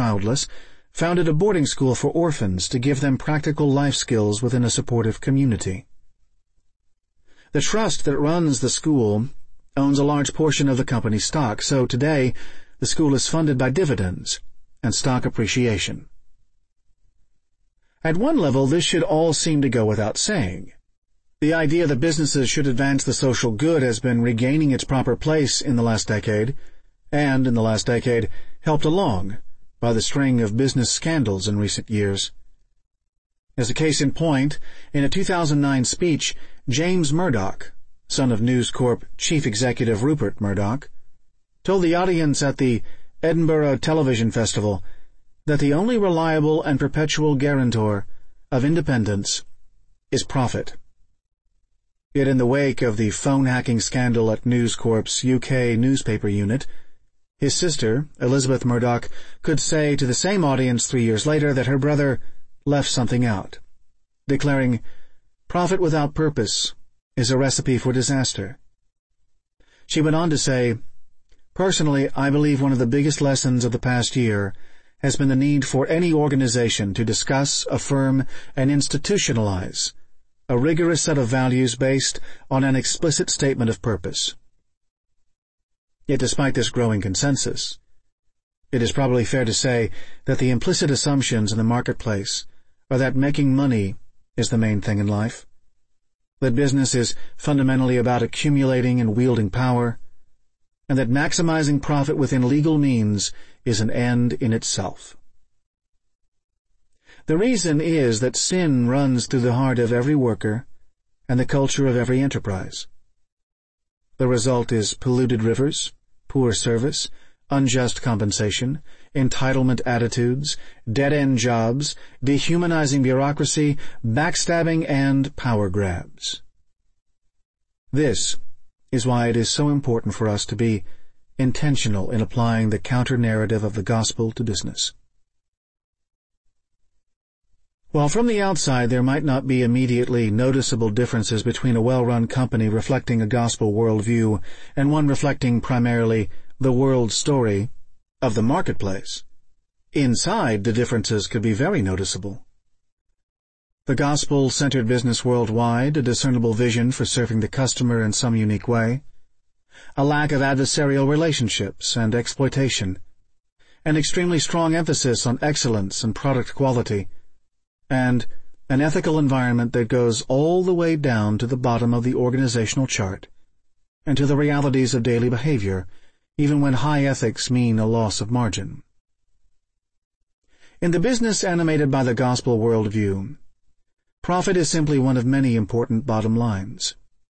childless, founded a boarding school for orphans to give them practical life skills within a supportive community. The trust that runs the school owns a large portion of the company's stock, so today the school is funded by dividends and stock appreciation. At one level, this should all seem to go without saying. The idea that businesses should advance the social good has been regaining its proper place in the last decade, and in the last decade helped along by the string of business scandals in recent years. As a case in point, in a 2009 speech, James Murdoch, son of News Corp chief executive Rupert Murdoch, told the audience at the Edinburgh Television Festival that the only reliable and perpetual guarantor of independence is profit. Yet in the wake of the phone-hacking scandal at News Corp's UK newspaper unit, his sister, Elizabeth Murdoch, could say to the same audience 3 years later that her brother left something out, declaring, "Profit without purpose is a recipe for disaster." She went on to say, "Personally, I believe one of the biggest lessons of the past year has been the need for any organization to discuss, affirm, and institutionalize a rigorous set of values based on an explicit statement of purpose." Yet despite this growing consensus, it is probably fair to say that the implicit assumptions in the marketplace are that making money is the main thing in life, that business is fundamentally about accumulating and wielding power, and that maximizing profit within legal means is an end in itself. The reason is that sin runs through the heart of every worker and the culture of every enterprise. The result is polluted rivers, poor service, unjust compensation, entitlement attitudes, dead-end jobs, dehumanizing bureaucracy, backstabbing, and power grabs. This is why it is so important for us to be intentional in applying the counter-narrative of the gospel to business. While from the outside there might not be immediately noticeable differences between a well-run company reflecting a gospel worldview and one reflecting primarily the world story of the marketplace, inside the differences could be very noticeable. The gospel-centered business worldwide, a discernible vision for serving the customer in some unique way, a lack of adversarial relationships and exploitation, an extremely strong emphasis on excellence and product quality, and an ethical environment that goes all the way down to the bottom of the organizational chart and to the realities of daily behavior, even when high ethics mean a loss of margin. In the business animated by the gospel worldview, profit is simply one of many important bottom lines.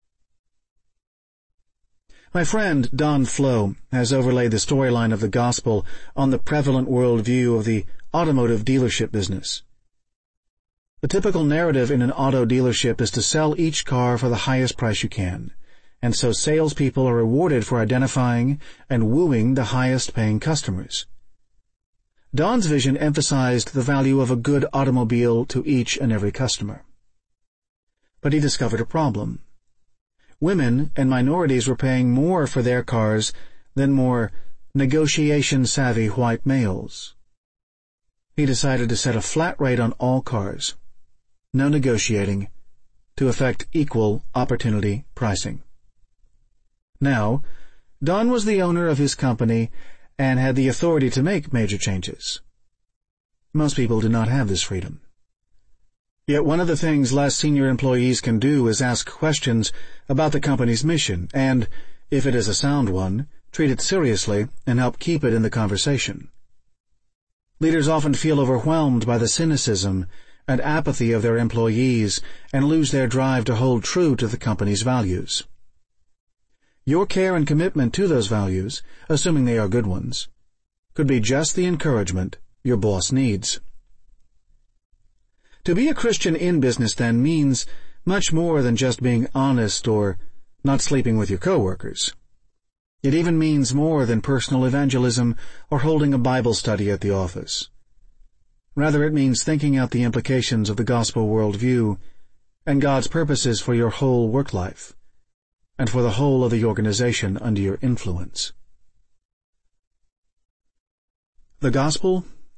My friend Don Flo has overlaid the storyline of the gospel on the prevalent worldview of the automotive dealership business. The typical narrative in an auto dealership is to sell each car for the highest price you can, and so salespeople are rewarded for identifying and wooing the highest-paying customers. Don's vision emphasized the value of a good automobile to each and every customer. But he discovered a problem. Women and minorities were paying more for their cars than more negotiation-savvy white males. He decided to set a flat rate on all cars, no negotiating, to effect equal opportunity pricing. Now, Don was the owner of his company and had the authority to make major changes. Most people do not have this freedom. Yet one of the things less senior employees can do is ask questions about the company's mission and, if it is a sound one, treat it seriously and help keep it in the conversation. Leaders often feel overwhelmed by the cynicism and apathy of their employees and lose their drive to hold true to the company's values. Your care and commitment to those values, assuming they are good ones, could be just the encouragement your boss needs. To be a Christian in business, then, means much more than just being honest or not sleeping with your coworkers. It even means more than personal evangelism or holding a Bible study at the office. Rather, it means thinking out the implications of the gospel worldview and God's purposes for your whole work life and for the whole of the organization under your influence. The gospel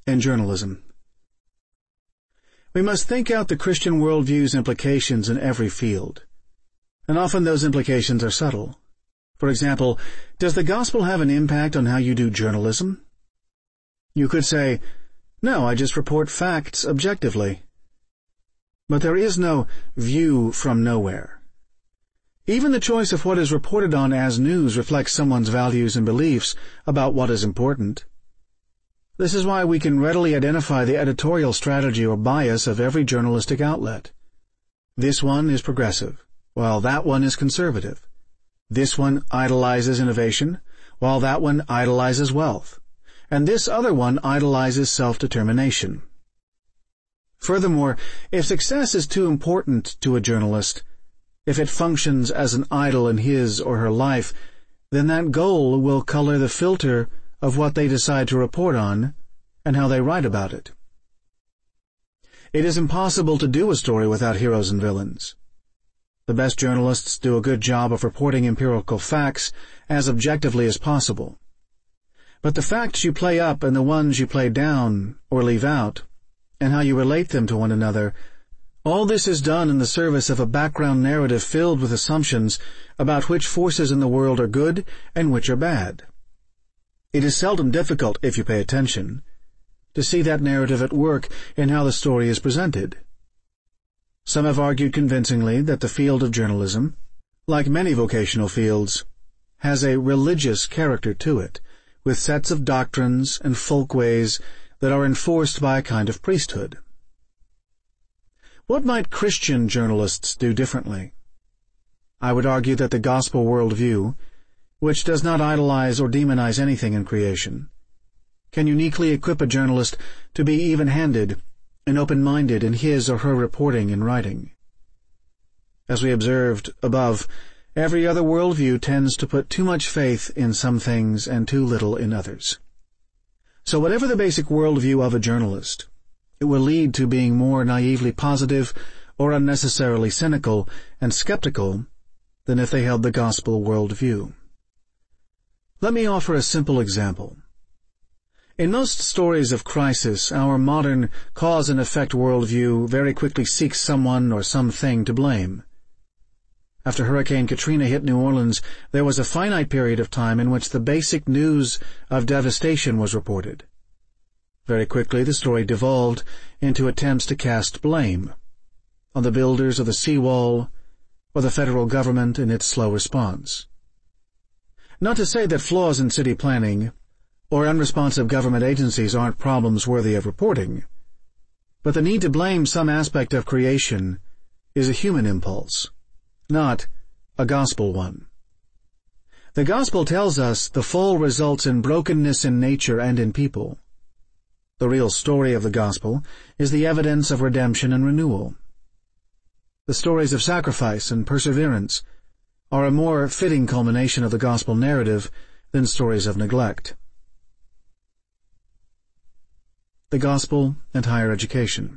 in journalism. We must think out the Christian worldview's implications in every field, and often those implications are subtle. For example, does the gospel have an impact on how you do journalism? You could say, "No, I just report facts objectively." But there is no view from nowhere. Even the choice of what is reported on as news reflects someone's values and beliefs about what is important. This is why we can readily identify the editorial strategy or bias of every journalistic outlet. This one is progressive, while that one is conservative. This one idolizes innovation, while that one idolizes wealth. And this other one idolizes self-determination. Furthermore, if success is too important to a journalist, if it functions as an idol in his or her life, then that goal will color the filter of what they decide to report on and how they write about it. It is impossible to do a story without heroes and villains. The best journalists do a good job of reporting empirical facts as objectively as possible. But the facts you play up and the ones you play down or leave out, and how you relate them to one another, all this is done in the service of a background narrative filled with assumptions about which forces in the world are good and which are bad. It is seldom difficult, if you pay attention, to see that narrative at work in how the story is presented. Some have argued convincingly that the field of journalism, like many vocational fields, has a religious character to it, with sets of doctrines and folkways that are enforced by a kind of priesthood. What might Christian journalists do differently? I would argue that the gospel worldview, which does not idolize or demonize anything in creation, can uniquely equip a journalist to be even-handed and open-minded in his or her reporting and writing. As we observed above, every other worldview tends to put too much faith in some things and too little in others. So whatever the basic worldview of a journalist, it will lead to being more naively positive or unnecessarily cynical and skeptical than if they held the gospel worldview. Let me offer a simple example. In most stories of crisis, our modern cause and effect worldview very quickly seeks someone or something to blame. After Hurricane Katrina hit New Orleans, there was a finite period of time in which the basic news of devastation was reported. Very quickly, the story devolved into attempts to cast blame on the builders of the seawall or the federal government in its slow response. Not to say that flaws in city planning or unresponsive government agencies aren't problems worthy of reporting, but the need to blame some aspect of creation is a human impulse, not a gospel one. The gospel tells us the fall results in brokenness in nature and in people. The real story of the gospel is the evidence of redemption and renewal. The stories of sacrifice and perseverance are a more fitting culmination of the gospel narrative than stories of neglect. The gospel and higher education.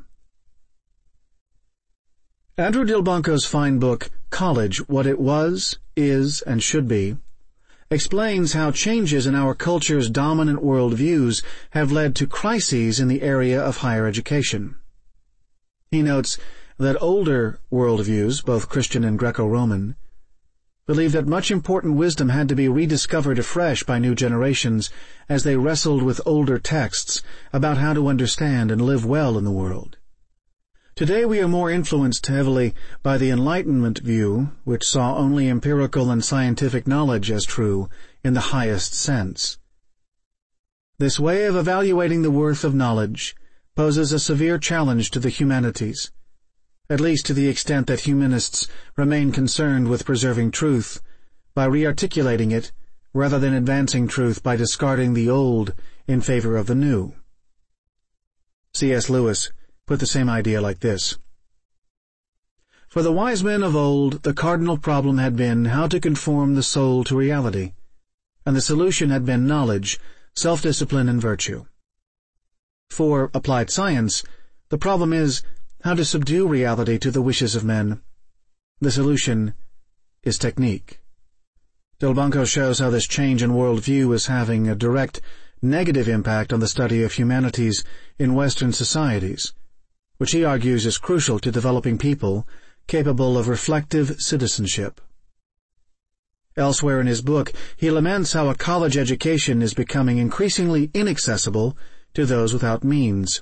Andrew Delbanco's fine book, College, What It Was, Is, and Should Be, explains how changes in our culture's dominant worldviews have led to crises in the area of higher education. He notes that older worldviews, both Christian and Greco-Roman, believed that much important wisdom had to be rediscovered afresh by new generations as they wrestled with older texts about how to understand and live well in the world. Today we are more influenced heavily by the Enlightenment view, which saw only empirical and scientific knowledge as true in the highest sense. This way of evaluating the worth of knowledge poses a severe challenge to the humanities, at least to the extent that humanists remain concerned with preserving truth by re-articulating it rather than advancing truth by discarding the old in favor of the new. C.S. Lewis put the same idea like this: For the wise men of old, the cardinal problem had been how to conform the soul to reality, and the solution had been knowledge, self-discipline, and virtue. For applied science, the problem is how to subdue reality to the wishes of men. The solution is technique. Delbanco shows how this change in worldview is having a direct negative impact on the study of humanities in Western societies, which he argues is crucial to developing people capable of reflective citizenship. Elsewhere in his book, he laments how a college education is becoming increasingly inaccessible to those without means.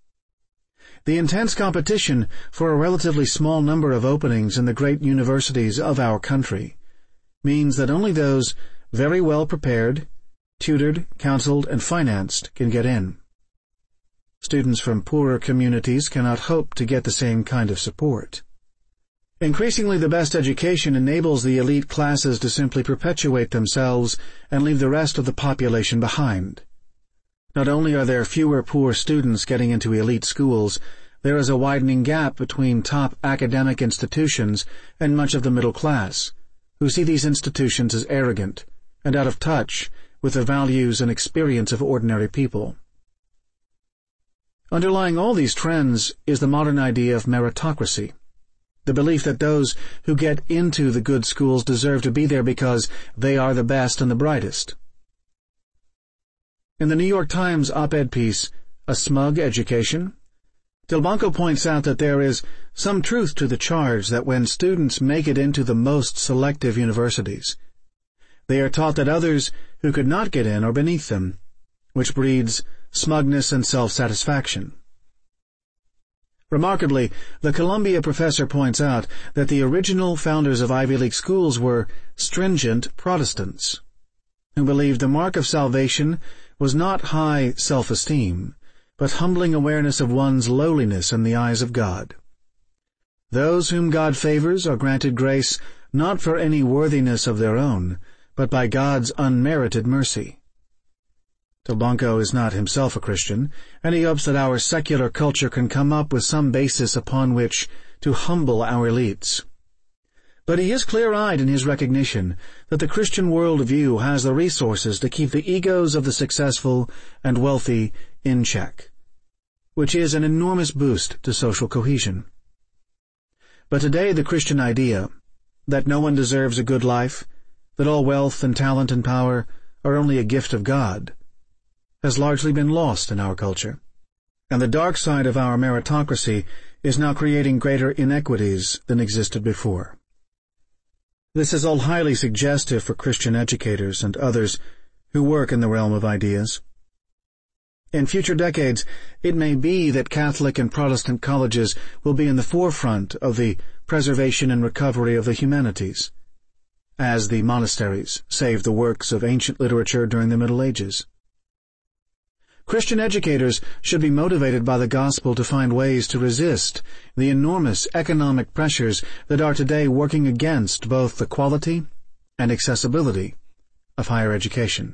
The intense competition for a relatively small number of openings in the great universities of our country means that only those very well prepared, tutored, counseled, and financed can get in. Students from poorer communities cannot hope to get the same kind of support. Increasingly, the best education enables the elite classes to simply perpetuate themselves and leave the rest of the population behind. Not only are there fewer poor students getting into elite schools, there is a widening gap between top academic institutions and much of the middle class, who see these institutions as arrogant and out of touch with the values and experience of ordinary people. Underlying all these trends is the modern idea of meritocracy, the belief that those who get into the good schools deserve to be there because they are the best and the brightest. In the New York Times op-ed piece, A Smug Education, Delbanco points out that there is some truth to the charge that when students make it into the most selective universities, they are taught that others who could not get in are beneath them, which breeds smugness and self-satisfaction. Remarkably, the Columbia professor points out that the original founders of Ivy League schools were stringent Protestants, who believed the mark of salvation was not high self-esteem, but humbling awareness of one's lowliness in the eyes of God. Those whom God favors are granted grace not for any worthiness of their own, but by God's unmerited mercy. Delbanco is not himself a Christian, and he hopes that our secular culture can come up with some basis upon which to humble our elites. But he is clear-eyed in his recognition that the Christian worldview has the resources to keep the egos of the successful and wealthy in check, which is an enormous boost to social cohesion. But today the Christian idea that no one deserves a good life, that all wealth and talent and power are only a gift of God, has largely been lost in our culture, and the dark side of our meritocracy is now creating greater inequities than existed before. This is all highly suggestive for Christian educators and others who work in the realm of ideas. In future decades, it may be that Catholic and Protestant colleges will be in the forefront of the preservation and recovery of the humanities, as the monasteries saved the works of ancient literature during the Middle Ages. Christian educators should be motivated by the gospel to find ways to resist the enormous economic pressures that are today working against both the quality and accessibility of higher education.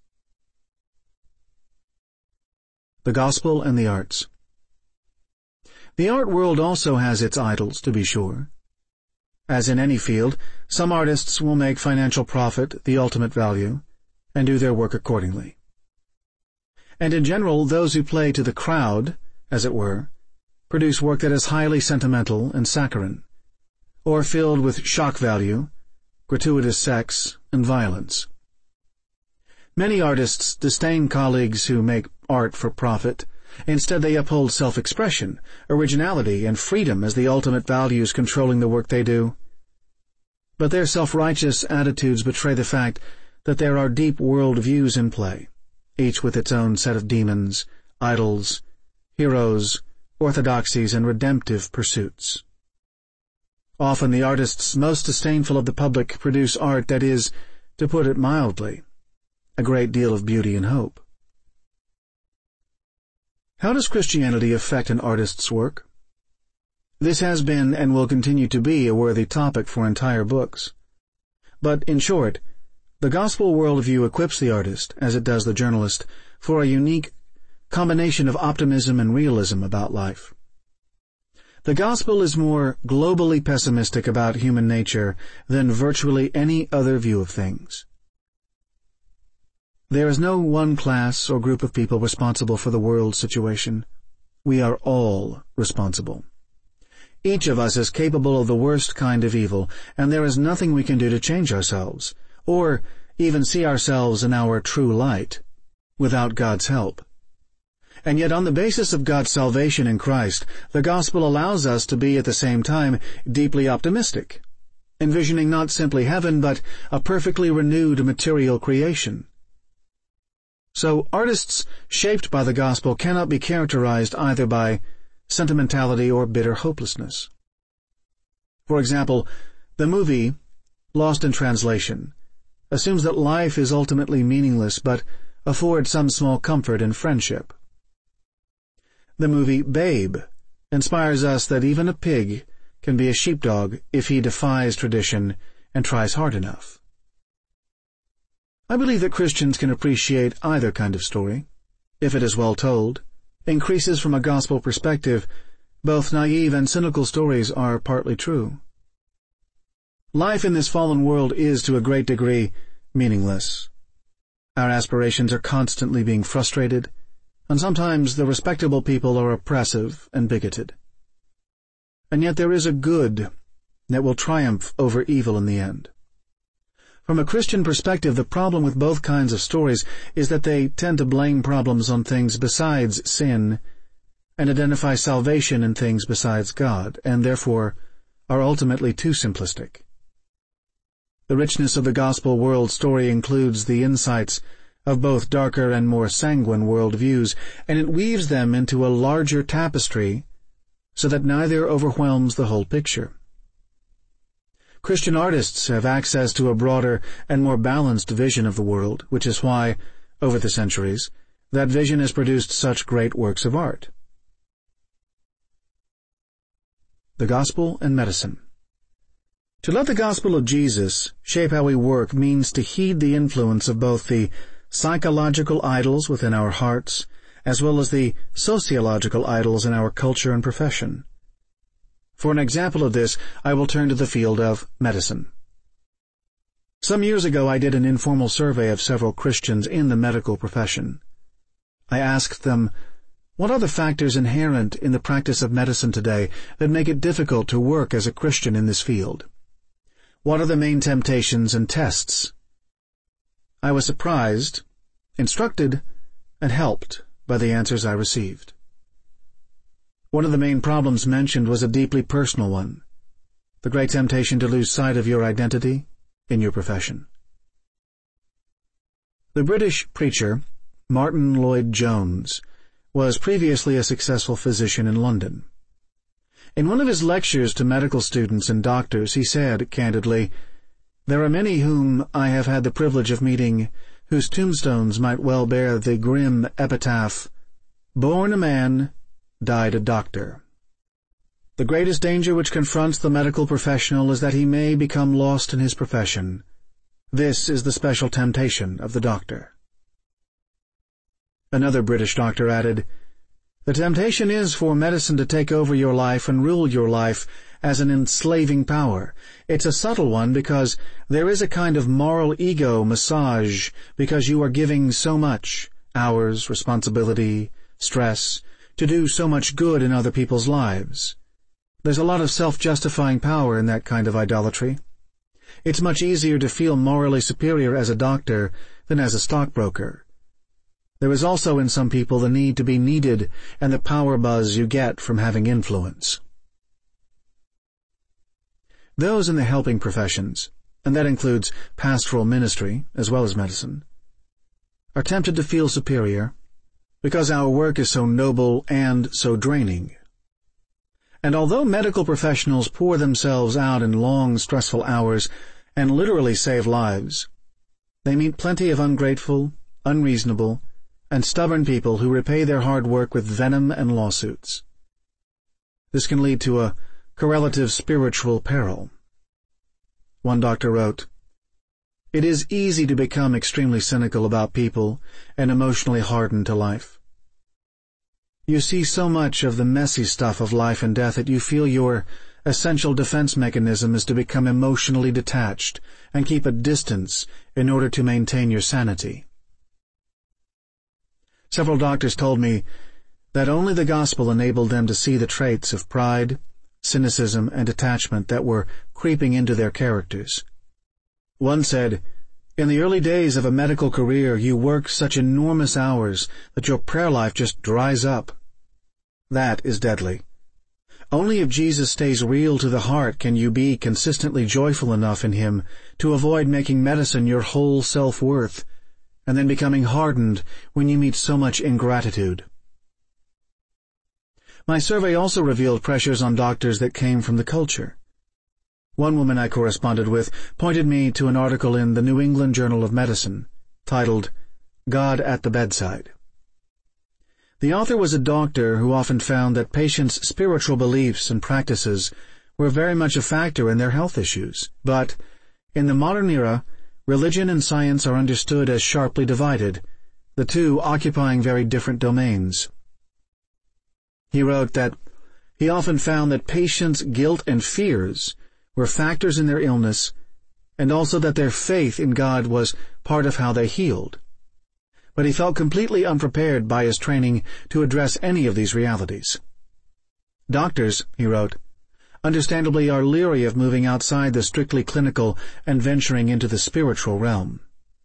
The Gospel and the Arts. The art world also has its idols, to be sure. As in any field, some artists will make financial profit the ultimate value and do their work accordingly. And in general, those who play to the crowd, as it were, produce work that is highly sentimental and saccharine, or filled with shock value, gratuitous sex, and violence. Many artists disdain colleagues who make art for profit. Instead, they uphold self-expression, originality, and freedom as the ultimate values controlling the work they do. But their self-righteous attitudes betray the fact that there are deep world views in play, each with its own set of demons, idols, heroes, orthodoxies, and redemptive pursuits. Often the artists most disdainful of the public produce art that is, to put it mildly, a great deal of beauty and hope. How does Christianity affect an artist's work? This has been and will continue to be a worthy topic for entire books. But, in short, the gospel worldview equips the artist, as it does the journalist, for a unique combination of optimism and realism about life. The gospel is more globally pessimistic about human nature than virtually any other view of things. There is no one class or group of people responsible for the world's situation. We are all responsible. Each of us is capable of the worst kind of evil, and there is nothing we can do to change ourselves, or even see ourselves in our true light, without God's help. And yet on the basis of God's salvation in Christ, the gospel allows us to be at the same time deeply optimistic, envisioning not simply heaven, but a perfectly renewed material creation. So artists shaped by the gospel cannot be characterized either by sentimentality or bitter hopelessness. For example, the movie Lost in Translation assumes that life is ultimately meaningless but affords some small comfort in friendship. The movie Babe inspires us that even a pig can be a sheepdog if he defies tradition and tries hard enough. I believe that Christians can appreciate either kind of story, if it is well told, increases from a gospel perspective. Both naive and cynical stories are partly true. Life in this fallen world is, to a great degree, meaningless. Our aspirations are constantly being frustrated, and sometimes the respectable people are oppressive and bigoted. And yet there is a good that will triumph over evil in the end. From a Christian perspective, the problem with both kinds of stories is that they tend to blame problems on things besides sin and identify salvation in things besides God, and therefore are ultimately too simplistic. The richness of the gospel world story includes the insights of both darker and more sanguine world views, and it weaves them into a larger tapestry so that neither overwhelms the whole picture. Christian artists have access to a broader and more balanced vision of the world, which is why, over the centuries, that vision has produced such great works of art. The Gospel and Medicine. To let the gospel of Jesus shape how we work means to heed the influence of both the psychological idols within our hearts as well as the sociological idols in our culture and profession. For an example of this, I will turn to the field of medicine. Some years ago I did an informal survey of several Christians in the medical profession. I asked them, what are the factors inherent in the practice of medicine today that make it difficult to work as a Christian in this field? What are the main temptations and tests? I was surprised, instructed, and helped by the answers I received. One of the main problems mentioned was a deeply personal one, the great temptation to lose sight of your identity in your profession. The British preacher, Martin Lloyd-Jones, was previously a successful physician in London. In one of his lectures to medical students and doctors, he said, candidly, "There are many whom I have had the privilege of meeting whose tombstones might well bear the grim epitaph, 'Born a man, died a doctor.' The greatest danger which confronts the medical professional is that he may become lost in his profession. This is the special temptation of the doctor." Another British doctor added, "The temptation is for medicine to take over your life and rule your life as an enslaving power. It's a subtle one because there is a kind of moral ego massage because you are giving so much, hours, responsibility, stress, to do so much good in other people's lives. There's a lot of self-justifying power in that kind of idolatry. It's much easier to feel morally superior as a doctor than as a stockbroker. There is also in some people the need to be needed and the power buzz you get from having influence." Those in the helping professions, and that includes pastoral ministry as well as medicine, are tempted to feel superior because our work is so noble and so draining. And although medical professionals pour themselves out in long, stressful hours and literally save lives, they meet plenty of ungrateful, unreasonable, and stubborn people who repay their hard work with venom and lawsuits. This can lead to a correlative spiritual peril. One doctor wrote, "It is easy to become extremely cynical about people and emotionally hardened to life. You see so much of the messy stuff of life and death that you feel your essential defense mechanism is to become emotionally detached and keep a distance in order to maintain your sanity." Several doctors told me that only the gospel enabled them to see the traits of pride, cynicism, and detachment that were creeping into their characters. One said, In the early days of a medical career, you work such enormous hours that your prayer life just dries up. That is deadly. Only if Jesus stays real to the heart can you be consistently joyful enough in Him to avoid making medicine your whole self-worth, and then becoming hardened when you meet so much ingratitude. My survey also revealed pressures on doctors that came from the culture. One woman I corresponded with pointed me to an article in the New England Journal of Medicine, titled, "God at the Bedside." The author was a doctor who often found that patients' spiritual beliefs and practices were very much a factor in their health issues, but, in the modern era, religion and science are understood as sharply divided, the two occupying very different domains. He wrote that he often found that patients' guilt and fears were factors in their illness, and also that their faith in God was part of how they healed. But he felt completely unprepared by his training to address any of these realities. Doctors, he wrote, understandably are leery of moving outside the strictly clinical and venturing into the spiritual realm.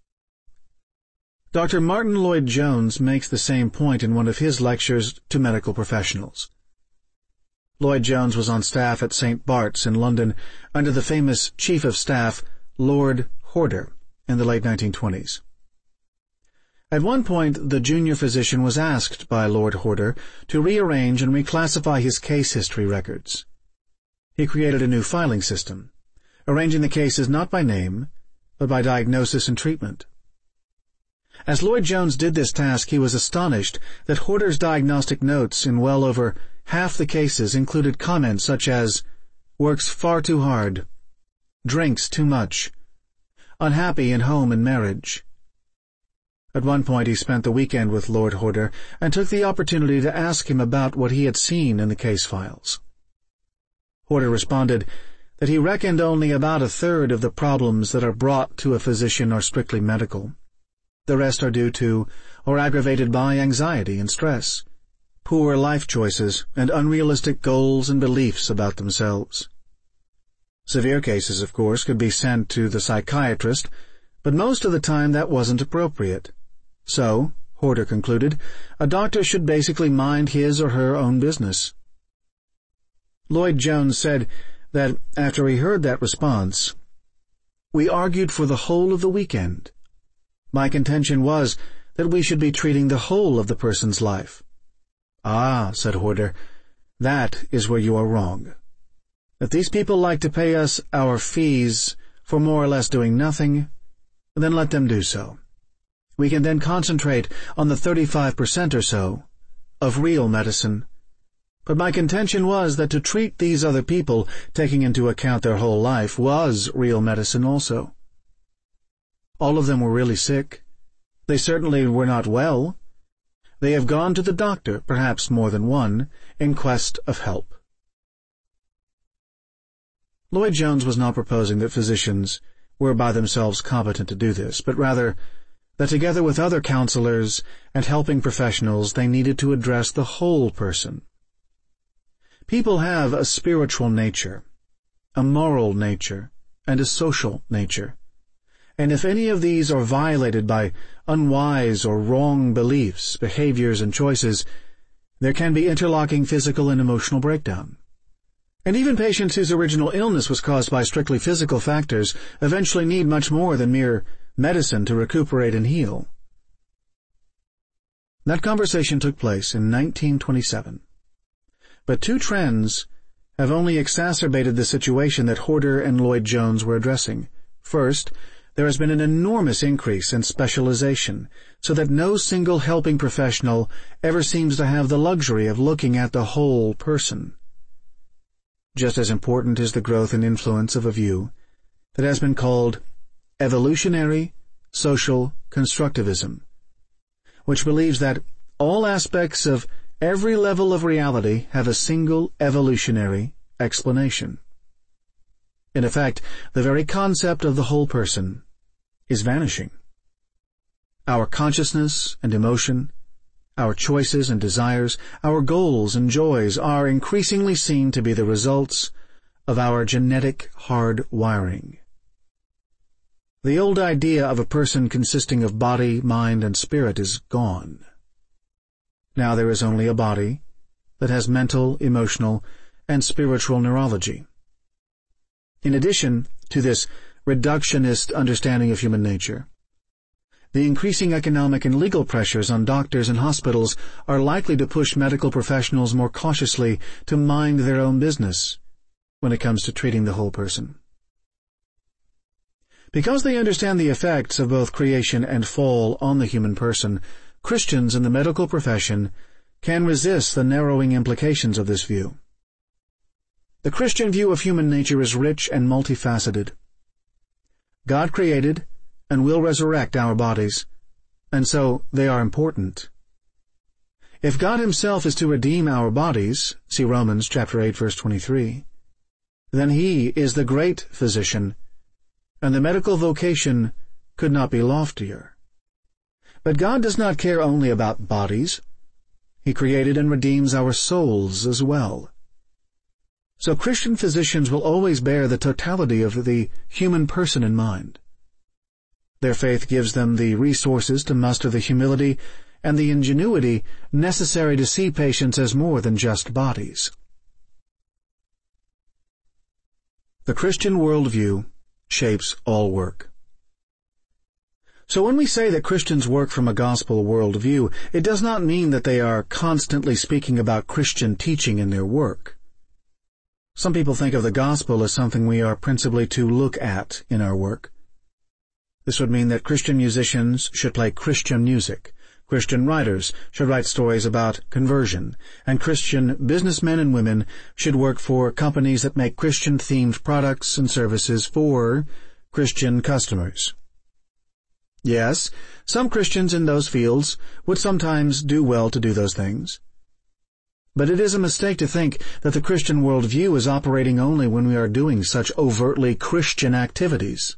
Dr. Martin Lloyd-Jones makes the same point in one of his lectures to medical professionals. Lloyd-Jones was on staff at St. Bart's in London under the famous Chief of Staff, Lord Horder, in the late 1920s. At one point, the junior physician was asked by Lord Horder to rearrange and reclassify his case history records. He created a new filing system, arranging the cases not by name, but by diagnosis and treatment. As Lloyd-Jones did this task, he was astonished that Horder's diagnostic notes in well over half the cases included comments such as, "works far too hard," "drinks too much," "unhappy in home and marriage." At one point he spent the weekend with Lord Horder and took the opportunity to ask him about what he had seen in the case files. Horder responded that he reckoned only about a third of the problems that are brought to a physician are strictly medical. The rest are due to or aggravated by anxiety and stress, poor life choices, and unrealistic goals and beliefs about themselves. Severe cases, of course, could be sent to the psychiatrist, but most of the time that wasn't appropriate. So, Horder concluded, a doctor should basically mind his or her own business. Lloyd-Jones said that after he heard that response, "We argued for the whole of the weekend. My contention was that we should be treating the whole of the person's life." "Ah," said Horder, "that is where you are wrong. If these people like to pay us our fees for more or less doing nothing, then let them do so. We can then concentrate on the 35% or so of real medicine. But my contention was that to treat these other people, taking into account their whole life, was real medicine also. All of them were really sick. They certainly were not well. They have gone to the doctor, perhaps more than one, in quest of help." Lloyd-Jones was not proposing that physicians were by themselves competent to do this, but rather that together with other counselors and helping professionals they needed to address the whole person. People have a spiritual nature, a moral nature, and a social nature, and if any of these are violated by unwise or wrong beliefs, behaviors, and choices, there can be interlocking physical and emotional breakdown. And even patients whose original illness was caused by strictly physical factors eventually need much more than mere medicine to recuperate and heal. That conversation took place in 1927. But two trends have only exacerbated the situation that Horder and Lloyd-Jones were addressing. First, there has been an enormous increase in specialization, so that no single helping professional ever seems to have the luxury of looking at the whole person. Just as important is the growth and influence of a view that has been called evolutionary social constructivism, which believes that all aspects of every level of reality have a single evolutionary explanation. In effect, the very concept of the whole person is vanishing. Our consciousness and emotion, our choices and desires, our goals and joys are increasingly seen to be the results of our genetic hard wiring. The old idea of a person consisting of body, mind, and spirit is gone. Now there is only a body that has mental, emotional, and spiritual neurology. In addition to this reductionist understanding of human nature, the increasing economic and legal pressures on doctors and hospitals are likely to push medical professionals more cautiously to mind their own business when it comes to treating the whole person. Because they understand the effects of both creation and fall on the human person, Christians in the medical profession can resist the narrowing implications of this view. The Christian view of human nature is rich and multifaceted. God created and will resurrect our bodies, and so they are important. If God himself is to redeem our bodies, see Romans chapter 8, verse 23, then he is the great physician, and the medical vocation could not be loftier. But God does not care only about bodies. He created and redeems our souls as well. So Christian physicians will always bear the totality of the human person in mind. Their faith gives them the resources to muster the humility and the ingenuity necessary to see patients as more than just bodies. The Christian worldview shapes all work. So when we say that Christians work from a gospel worldview, it does not mean that they are constantly speaking about Christian teaching in their work. Some people think of the gospel as something we are principally to look at in our work. This would mean that Christian musicians should play Christian music, Christian writers should write stories about conversion, and Christian businessmen and women should work for companies that make Christian-themed products and services for Christian customers. Yes, some Christians in those fields would sometimes do well to do those things. But it is a mistake to think that the Christian worldview is operating only when we are doing such overtly Christian activities.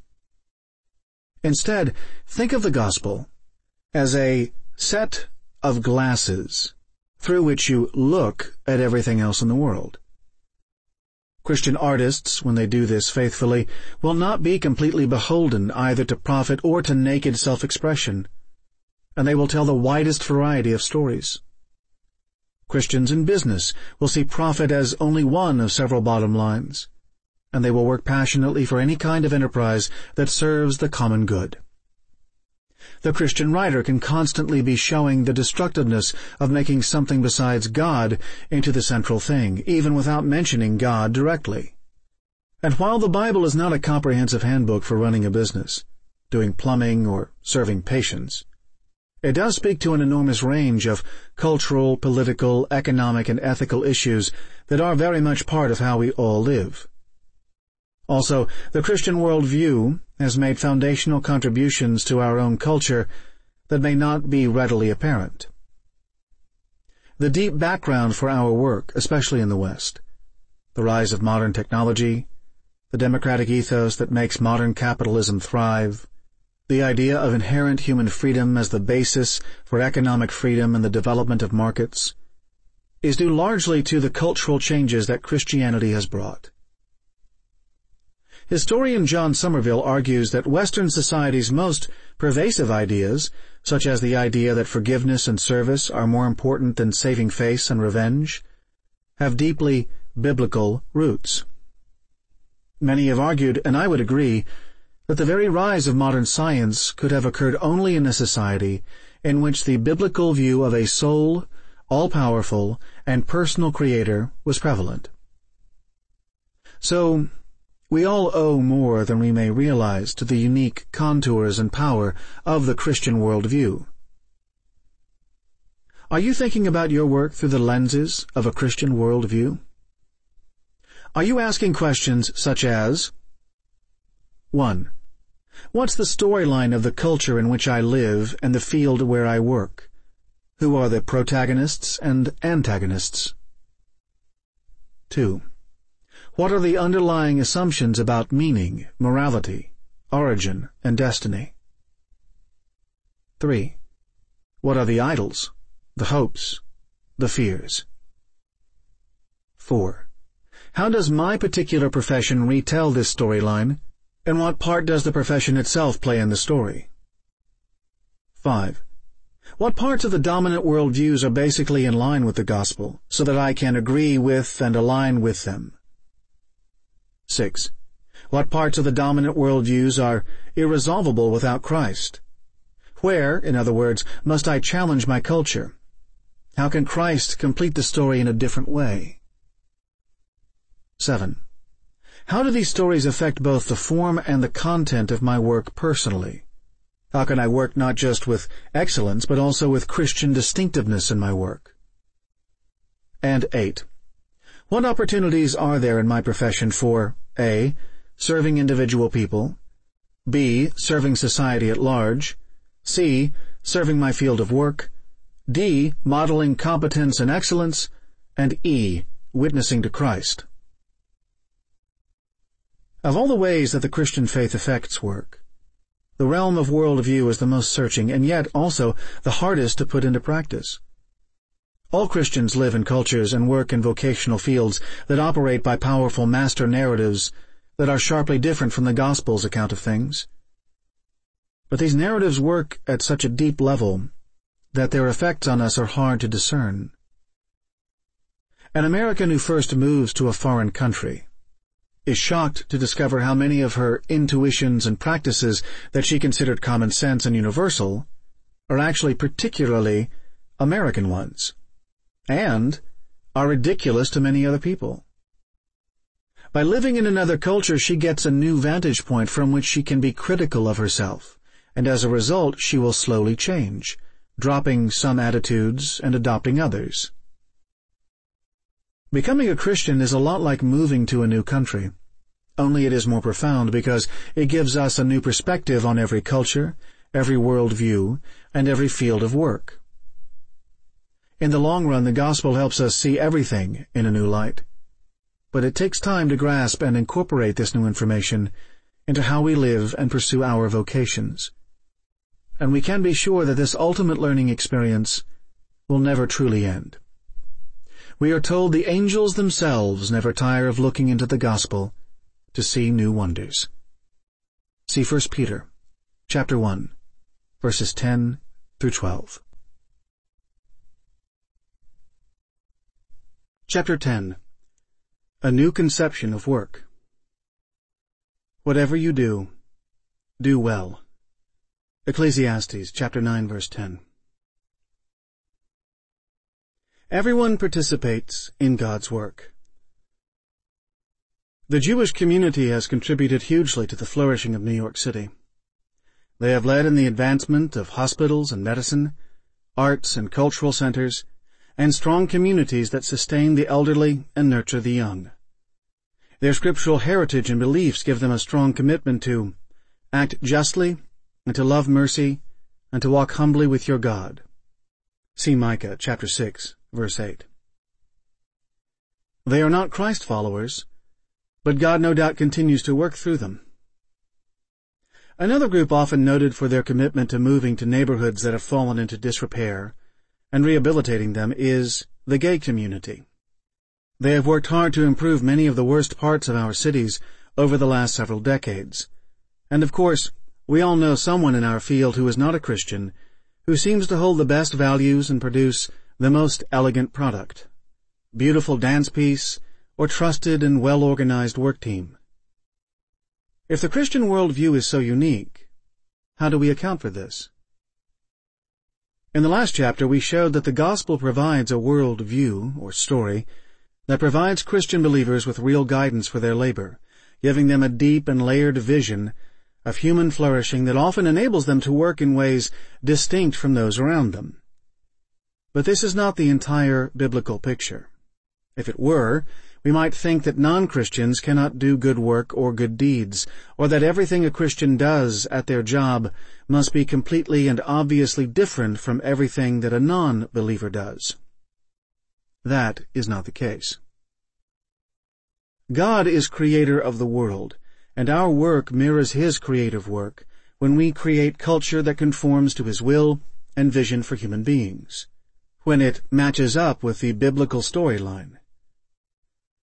Instead, think of the gospel as a set of glasses through which you look at everything else in the world. Christian artists, when they do this faithfully, will not be completely beholden either to profit or to naked self-expression, and they will tell the widest variety of stories. Christians in business will see profit as only one of several bottom lines, and they will work passionately for any kind of enterprise that serves the common good. The Christian writer can constantly be showing the destructiveness of making something besides God into the central thing, even without mentioning God directly. And while the Bible is not a comprehensive handbook for running a business, doing plumbing, or serving patients, it does speak to an enormous range of cultural, political, economic, and ethical issues that are very much part of how we all live. Also, the Christian worldview has made foundational contributions to our own culture that may not be readily apparent. The deep background for our work, especially in the West, the rise of modern technology, the democratic ethos that makes modern capitalism thrive, the idea of inherent human freedom as the basis for economic freedom and the development of markets, is due largely to the cultural changes that Christianity has brought. Historian John Somerville argues that Western society's most pervasive ideas, such as the idea that forgiveness and service are more important than saving face and revenge, have deeply biblical roots. Many have argued, and I would agree, that the very rise of modern science could have occurred only in a society in which the biblical view of a sole, all-powerful, and personal creator was prevalent. So, we all owe more than we may realize to the unique contours and power of the Christian worldview. Are you thinking about your work through the lenses of a Christian worldview? Are you asking questions such as, 1. What's the storyline of the culture in which I live and the field where I work? Who are the protagonists and antagonists? 2. What are the underlying assumptions about meaning, morality, origin, and destiny? 3. What are the idols, the hopes, the fears? 4. How does my particular profession retell this storyline, And what part does the profession itself play in the story? 5. What parts of the dominant worldviews are basically in line with the gospel, so that I can agree with and align with them? 6. What parts of the dominant worldviews are irresolvable without Christ? Where, in other words, must I challenge my culture? How can Christ complete the story in a different way? 7. How do these stories affect both the form and the content of my work personally? How can I work not just with excellence, but also with Christian distinctiveness in my work? And 8. What opportunities are there in my profession for A. Serving individual people, B. Serving society at large, C. Serving my field of work, D. Modeling competence and excellence, and E. Witnessing to Christ? Of all the ways that the Christian faith affects work, the realm of worldview is the most searching and yet also the hardest to put into practice. All Christians live in cultures and work in vocational fields that operate by powerful master narratives that are sharply different from the gospel's account of things. But these narratives work at such a deep level that their effects on us are hard to discern. An American who first moves to a foreign country is shocked to discover how many of her intuitions and practices that she considered common sense and universal are actually particularly American ones, and are ridiculous to many other people. By living in another culture, she gets a new vantage point from which she can be critical of herself, and as a result she will slowly change, dropping some attitudes and adopting others. Becoming a Christian is a lot like moving to a new country, only it is more profound because it gives us a new perspective on every culture, every worldview, and every field of work. In the long run, the gospel helps us see everything in a new light, but it takes time to grasp and incorporate this new information into how we live and pursue our vocations. And we can be sure that this ultimate learning experience will never truly end. We are told the angels themselves never tire of looking into the gospel to see new wonders. See 1 Peter, chapter 1, verses 10 through 12. Chapter 10. A New Conception of Work. Whatever you do, do well. Ecclesiastes, chapter 9, verse 10. Everyone participates in God's work. The Jewish community has contributed hugely to the flourishing of New York City. They have led in the advancement of hospitals and medicine, arts and cultural centers, and strong communities that sustain the elderly and nurture the young. Their scriptural heritage and beliefs give them a strong commitment to act justly, and to love mercy, and to walk humbly with your God. See Micah, chapter 6, verse 8. They are not Christ followers, but God no doubt continues to work through them. Another group often noted for their commitment to moving to neighborhoods that have fallen into disrepair and rehabilitating them is the gay community. They have worked hard to improve many of the worst parts of our cities over the last several decades. And of course, we all know someone in our field who is not a Christian, who seems to hold the best values and produce the most elegant product, beautiful dance piece, or trusted and well-organized work team. If the Christian worldview is so unique, how do we account for this? In the last chapter, we showed that the gospel provides a worldview, or story, that provides Christian believers with real guidance for their labor, giving them a deep and layered vision of human flourishing that often enables them to work in ways distinct from those around them. But this is not the entire biblical picture. If it were, we might think that non-Christians cannot do good work or good deeds, or that everything a Christian does at their job must be completely and obviously different from everything that a non-believer does. That is not the case. God is creator of the world, and our work mirrors His creative work when we create culture that conforms to His will and vision for human beings, when it matches up with the biblical storyline.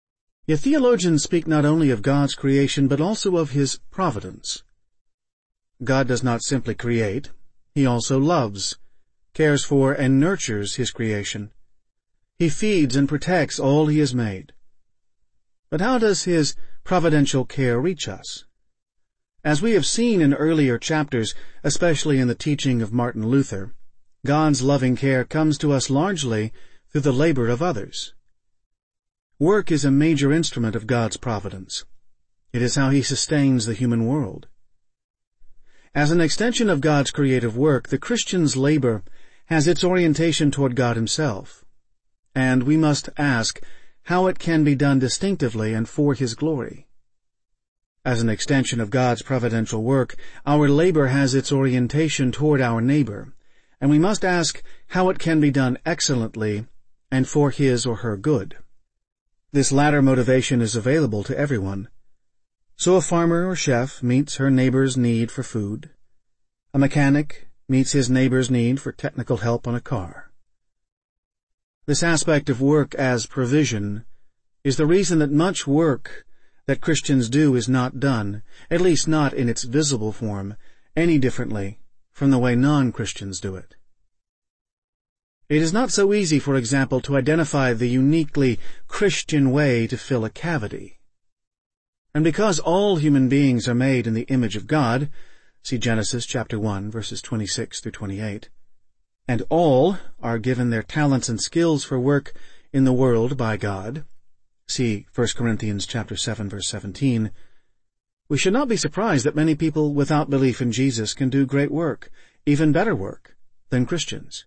Yet theologians speak not only of God's creation but also of His providence. God does not simply create, He also loves, cares for, and nurtures His creation. He feeds and protects all He has made. But how does His providential care reach us? As we have seen in earlier chapters, especially in the teaching of Martin Luther, God's loving care comes to us largely through the labor of others. Work is a major instrument of God's providence. It is how He sustains the human world. As an extension of God's creative work, the Christian's labor has its orientation toward God Himself, and we must ask how it can be done distinctively and for His glory. As an extension of God's providential work, our labor has its orientation toward our neighbor, and we must ask how it can be done excellently and for his or her good. This latter motivation is available to everyone. So a farmer or chef meets her neighbor's need for food. A mechanic meets his neighbor's need for technical help on a car. This aspect of work as provision is the reason that much work that Christians do is not done, at least not in its visible form, any differently from the way non-Christians do it. It is not so easy, for example, to identify the uniquely Christian way to fill a cavity. And because all human beings are made in the image of God, see Genesis chapter 1, verses 26 through 28, and all are given their talents and skills for work in the world by God, see 1 Corinthians chapter 7, verse 17, we should not be surprised that many people without belief in Jesus can do great work, even better work, than Christians.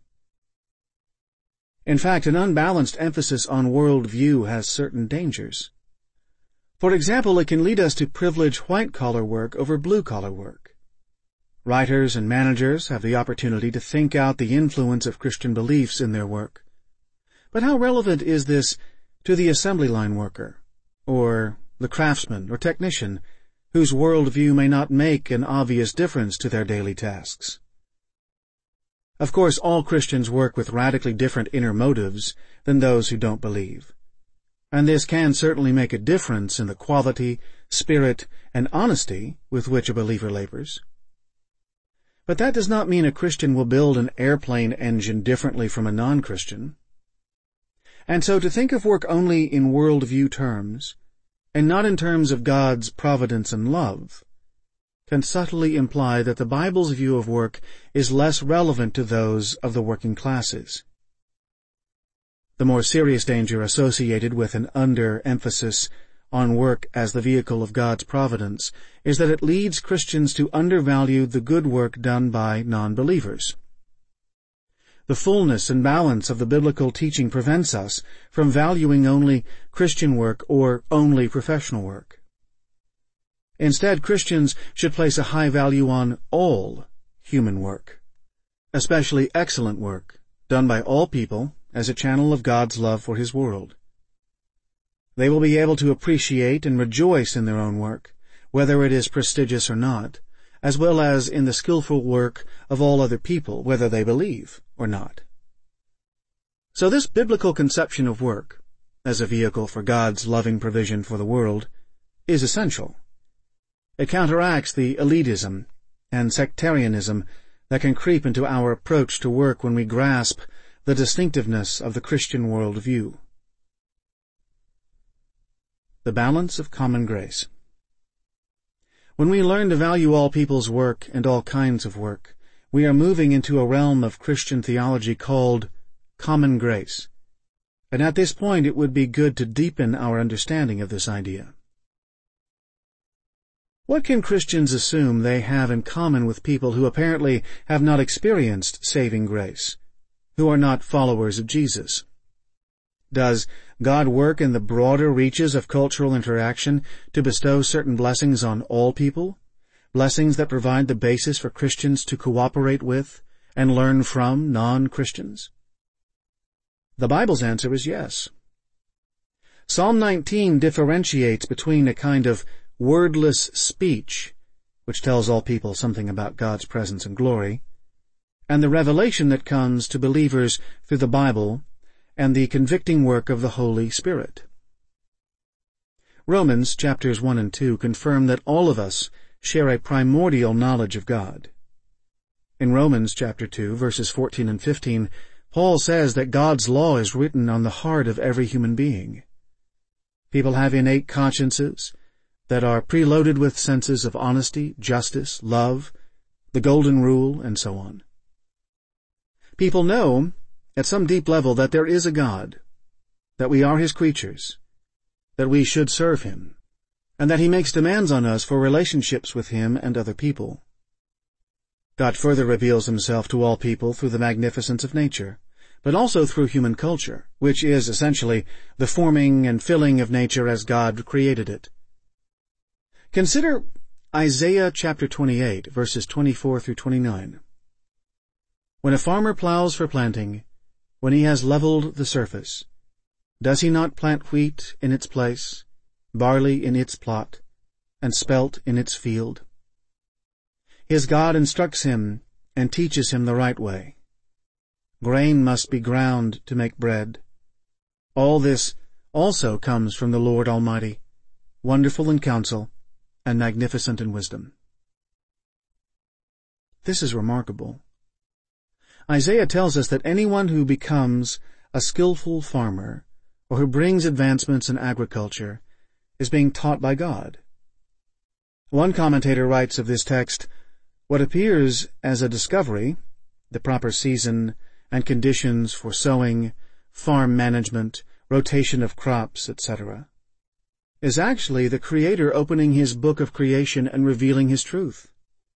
In fact, an unbalanced emphasis on world view has certain dangers. For example, it can lead us to privilege white-collar work over blue-collar work. Writers and managers have the opportunity to think out the influence of Christian beliefs in their work. But how relevant is this to the assembly line worker, or the craftsman or technician, whose worldview may not make an obvious difference to their daily tasks? Of course, all Christians work with radically different inner motives than those who don't believe, and this can certainly make a difference in the quality, spirit, and honesty with which a believer labors. But that does not mean a Christian will build an airplane engine differently from a non-Christian. And so to think of work only in worldview terms, and not in terms of God's providence and love, can subtly imply that the Bible's view of work is less relevant to those of the working classes. The more serious danger associated with an under-emphasis on work as the vehicle of God's providence is that it leads Christians to undervalue the good work done by non-believers. The fullness and balance of the biblical teaching prevents us from valuing only Christian work or only professional work. Instead, Christians should place a high value on all human work, especially excellent work done by all people as a channel of God's love for His world. They will be able to appreciate and rejoice in their own work, whether it is prestigious or not, as well as in the skillful work of all other people, whether they believe or not. So this biblical conception of work, as a vehicle for God's loving provision for the world, is essential. It counteracts the elitism and sectarianism that can creep into our approach to work when we grasp the distinctiveness of the Christian worldview. The balance of common grace. When we learn to value all people's work and all kinds of work, we are moving into a realm of Christian theology called common grace. And at this point it would be good to deepen our understanding of this idea. What can Christians assume they have in common with people who apparently have not experienced saving grace, who are not followers of Jesus? Does God work in the broader reaches of cultural interaction to bestow certain blessings on all people, blessings that provide the basis for Christians to cooperate with and learn from non-Christians? The Bible's answer is yes. Psalm 19 differentiates between a kind of wordless speech, which tells all people something about God's presence and glory, and the revelation that comes to believers through the Bible and the convicting work of the Holy Spirit. Romans chapters 1 and 2 confirm that all of us share a primordial knowledge of God. In Romans chapter 2, verses 14 and 15, Paul says that God's law is written on the heart of every human being. People have innate consciences that are preloaded with senses of honesty, justice, love, the golden rule, and so on. People know, at some deep level, that there is a God, that we are His creatures, that we should serve Him, and that He makes demands on us for relationships with Him and other people. God further reveals Himself to all people through the magnificence of nature, but also through human culture, which is essentially the forming and filling of nature as God created it. Consider Isaiah chapter 28, verses 24 through 29. When a farmer plows for planting, when he has leveled the surface, does he not plant wheat in its place, barley in its plot, and spelt in its field? His God instructs him and teaches him the right way. Grain must be ground to make bread. All this also comes from the Lord Almighty, wonderful in counsel and magnificent in wisdom. This is remarkable. Isaiah tells us that anyone who becomes a skillful farmer or who brings advancements in agriculture is being taught by God. One commentator writes of this text, what appears as a discovery, the proper season and conditions for sowing, farm management, rotation of crops, etc., is actually the Creator opening His book of creation and revealing His truth.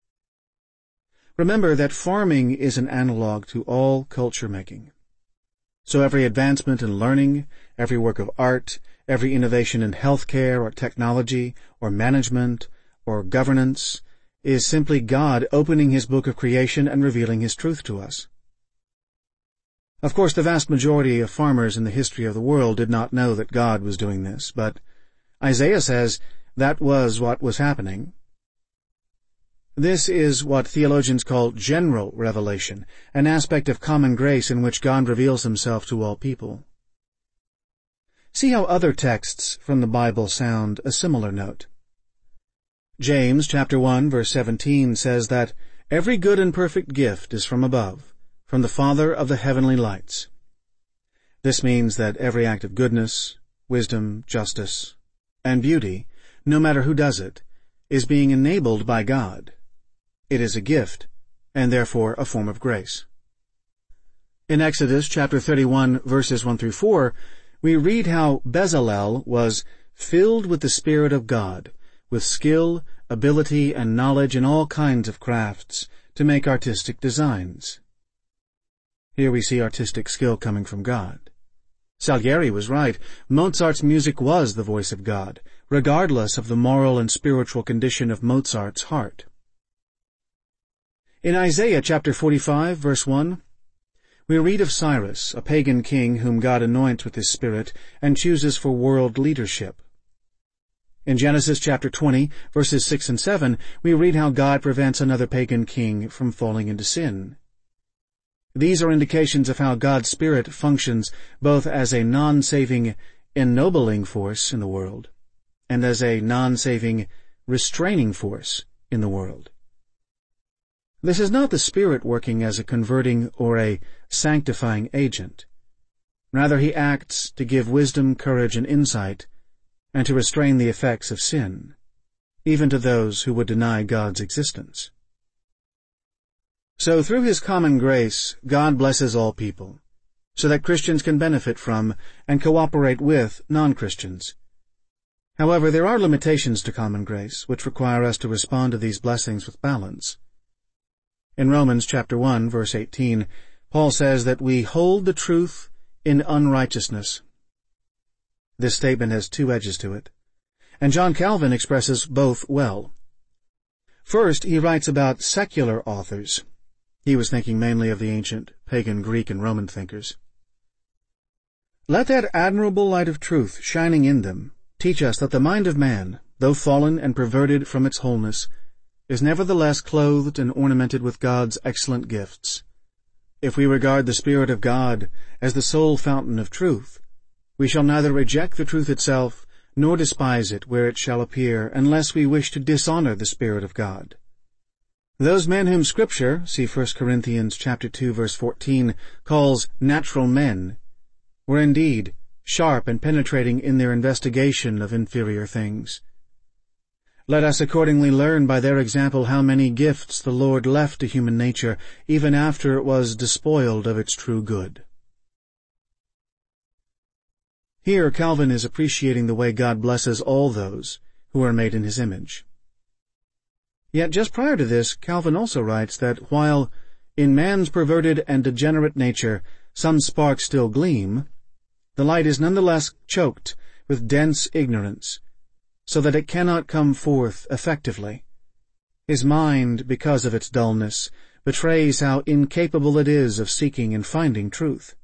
Remember that farming is an analog to all culture making. So every advancement in learning, every work of art, every innovation in healthcare or technology or management or governance is simply God opening His book of creation and revealing His truth to us. Of course, the vast majority of farmers in the history of the world did not know that God was doing this, but Isaiah says that was what was happening. This is what theologians call general revelation, an aspect of common grace in which God reveals Himself to all people. See how other texts from the Bible sound a similar note. James chapter 1 verse 17 says that every good and perfect gift is from above, from the Father of the heavenly lights. This means that every act of goodness, wisdom, justice, and beauty, no matter who does it, is being enabled by God. It is a gift, and therefore a form of grace. In Exodus chapter 31 verses 1 through 4, we read how Bezalel was filled with the Spirit of God, with skill, ability, and knowledge in all kinds of crafts, to make artistic designs. Here we see artistic skill coming from God. Salieri was right. Mozart's music was the voice of God, regardless of the moral and spiritual condition of Mozart's heart. In Isaiah chapter 45, verse 1, we read of Cyrus, a pagan king whom God anoints with His Spirit and chooses for world leadership. In Genesis chapter 20, verses 6 and 7, we read how God prevents another pagan king from falling into sin. These are indications of how God's Spirit functions both as a non-saving, ennobling force in the world and as a non-saving, restraining force in the world. This is not the Spirit working as a converting or a sanctifying agent. Rather, He acts to give wisdom, courage, and insight, and to restrain the effects of sin, even to those who would deny God's existence. So through His common grace, God blesses all people, so that Christians can benefit from and cooperate with non-Christians. However, there are limitations to common grace, which require us to respond to these blessings with balance. In Romans chapter 1, verse 18, Paul says that we hold the truth in unrighteousness. This statement has two edges to it, and John Calvin expresses both well. First, he writes about secular authors. He was thinking mainly of the ancient pagan Greek and Roman thinkers. Let that admirable light of truth shining in them teach us that the mind of man, though fallen and perverted from its wholeness, is nevertheless clothed and ornamented with God's excellent gifts. If we regard the Spirit of God as the sole fountain of truth, we shall neither reject the truth itself nor despise it where it shall appear, unless we wish to dishonor the Spirit of God. Those men whom Scripture, see 1 Corinthians chapter 2, verse 14, calls natural men, were indeed sharp and penetrating in their investigation of inferior things. Let us accordingly learn by their example how many gifts the Lord left to human nature, even after it was despoiled of its true good. Here Calvin is appreciating the way God blesses all those who are made in His image. Yet just prior to this, Calvin also writes that while in man's perverted and degenerate nature some sparks still gleam, the light is nonetheless choked with dense ignorance, so that it cannot come forth effectively. His mind, because of its dullness, betrays how incapable it is of seeking and finding truth.